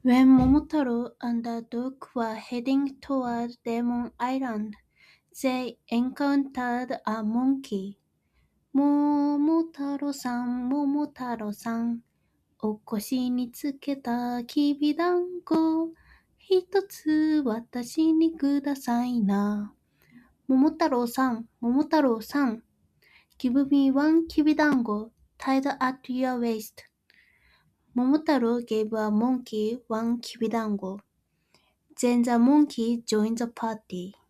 When Momotaro and the dog were heading toward Demon Island, they encountered a monkey. Momotaro-san, Momotaro-san, お腰につけたきびだんご、一つ私にくださいな。Momotaro-san, Momotaro-san, give me one kibidango tied at your waist. Momotaro gave a monkey one kibidango. Then the monkey joined the party.